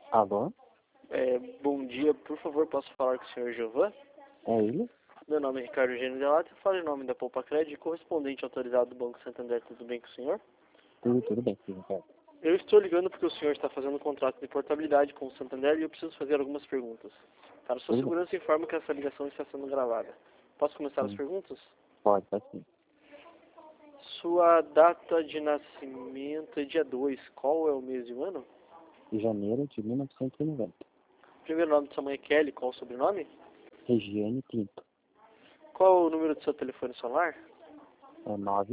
Alô? Bom dia, por favor, posso falar com o senhor Giovan? É ele? Meu nome é Ricardo Eugênio Delato, eu falo em nome da Poupa Crédito, correspondente autorizado do Banco Santander. Tudo bem com o senhor? Tudo bem, sim, Ricardo. Eu estou ligando porque o senhor está fazendo um contrato de portabilidade com o Santander e eu preciso fazer algumas perguntas. Para sua Tudo bem. segurança, informo que essa ligação está sendo gravada. Posso começar as Sim. perguntas? Pode sim. Sua data de nascimento é dia 2. Qual é o mês e o ano? De janeiro de 1990. Primeiro nome de sua mãe é Kelly, qual o sobrenome? Regiane Pinto. Qual o número do seu telefone celular? É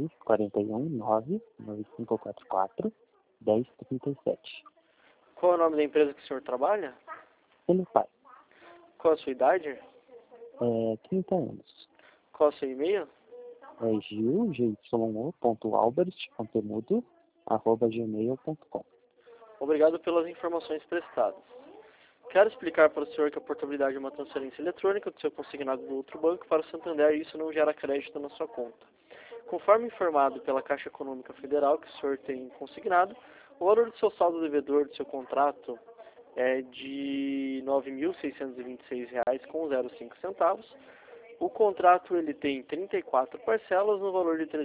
941-9544-1037. Qual é o nome da empresa que o senhor trabalha? Ele faz. Qual a sua idade? 30 anos. Qual é o seu e-mail? É gil.pontoalbert.temudo@gmail.com. Obrigado pelas informações prestadas. Quero explicar para o senhor que a portabilidade é uma transferência eletrônica do seu consignado do outro banco para o Santander e isso não gera crédito na sua conta. Conforme informado pela Caixa Econômica Federal que o senhor tem consignado, o valor do seu saldo devedor do seu contrato é de R$ 9.626,05. O contrato ele tem 34 parcelas no valor de R$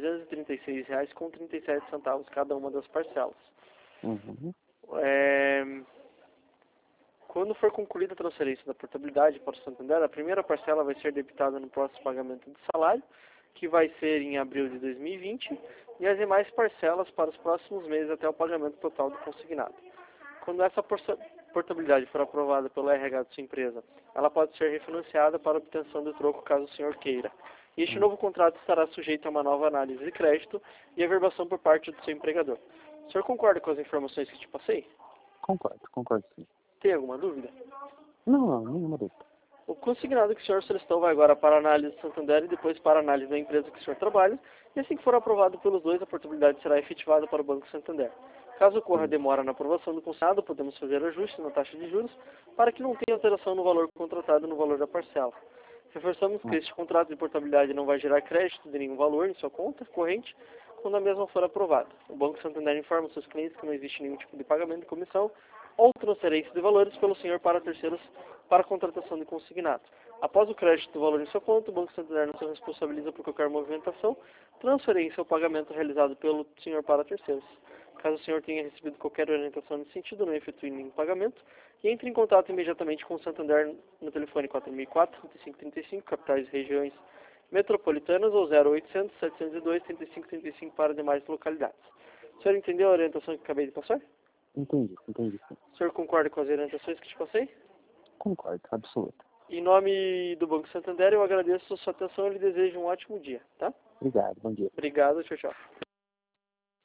336,37 cada uma das parcelas. Uhum. Quando for concluída a transferência da portabilidade para o Santander, a primeira parcela vai ser debitada no próximo pagamento do salário, que vai ser em abril de 2020, e as demais parcelas para os próximos meses até o pagamento total do consignado. Quando essa portabilidade for aprovada pelo RH de sua empresa, ela pode ser refinanciada para obtenção do troco caso o senhor queira. E este novo contrato estará sujeito a uma nova análise de crédito e averbação por parte do seu empregador. O senhor concorda com as informações que te passei? Concordo sim. Tem alguma dúvida? Não, nenhuma dúvida. O consignado que o senhor solicitou vai agora para a análise do Santander e depois para a análise da empresa que o senhor trabalha. E assim que for aprovado pelos dois, a portabilidade será efetivada para o Banco Santander. Caso ocorra demora na aprovação do consignado, podemos fazer ajustes na taxa de juros para que não tenha alteração no valor contratado no valor da parcela. Reforçamos que este contrato de portabilidade não vai gerar crédito de nenhum valor em sua conta corrente quando a mesma for aprovada. O Banco Santander informa seus clientes que não existe nenhum tipo de pagamento de comissão ou transferência de valores pelo senhor para terceiros para contratação de consignado. Após o crédito do valor em sua conta, o Banco Santander não se responsabiliza por qualquer movimentação, transferência ou pagamento realizado pelo senhor para terceiros. Caso o senhor tenha recebido qualquer orientação nesse sentido, não efetue nenhum pagamento e entre em contato imediatamente com o Santander no telefone 4004-3535, capitais e regiões metropolitanas, ou 0800-702-3535 para demais localidades. O senhor entendeu a orientação que acabei de passar? Entendi sim. O senhor concorda com as orientações que te passei? Concordo, absoluto. Em nome do Banco Santander, eu agradeço a sua atenção e lhe desejo um ótimo dia, tá? Obrigado, bom dia. Obrigado, tchau, tchau.